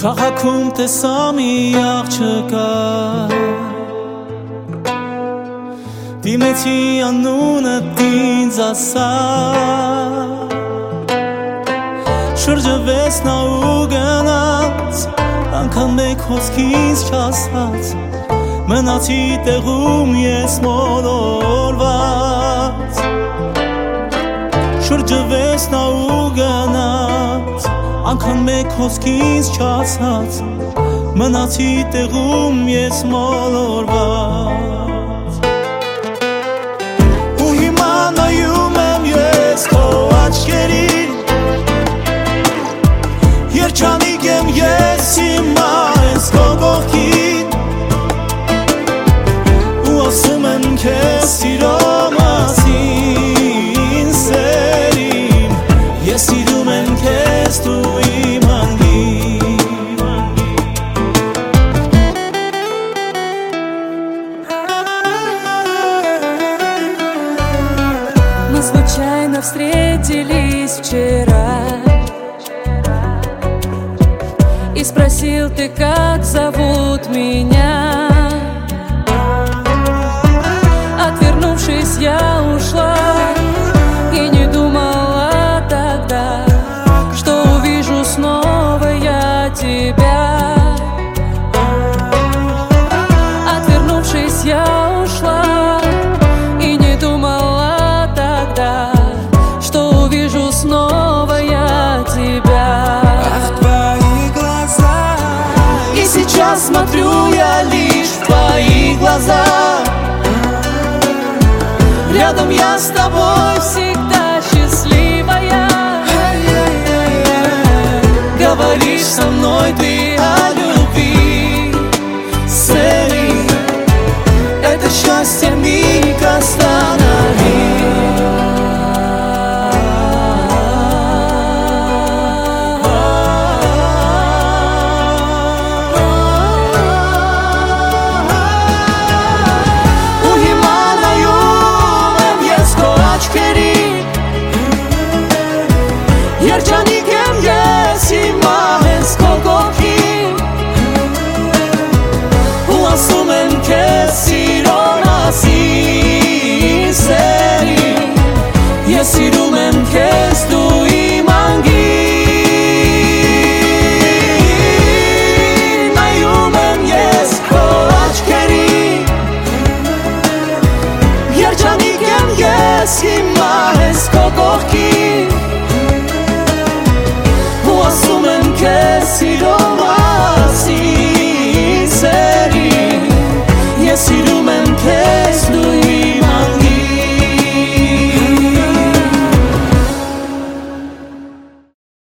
Քաղաքում տեսա մի աղջկա, դիմեցի անունդ ինձ ասա, շրջվեց նա ու գնաց, անգամ մեկ խոսքից չասաց, մնացի տեղում ես մոլորված, շրջվեց նա ու գնաց, անգամ մեկ խոսքից չասաց, մնացի տեղում ես մոլորված։ Ու հիմա նայում եմ ես քո աչքերին, երջանիկ եմ ես հիմա ես քո կողքին, ու ասում եմ քեզ սիրո մասին սերին, ես սիրում եմ քեզ դու Мы случайно встретились вчера, и спросил ты, как зовут меня. Отвернувшись, я ушла и не думала тогда, что увижу снова я тебя. Отвернувшись, я ушла и не думала тогда, что увижу снова я тебя. Ах, твои глаза, и сейчас смотрю я лишь в твои глаза. Рядом я с тобой всегда счастливая. Говоришь со мной ты о любви, Сери, это счастье миг останови. Երջանիկ եմ ես հիմա հենց քո կողքին, ու ասում եմ քեզ սիրո մասին սերին, ես սիրում եմ քեզ դու իմ անգին, նայում եմ ես քո աչքերին, երջանիկ եմ ես հիմա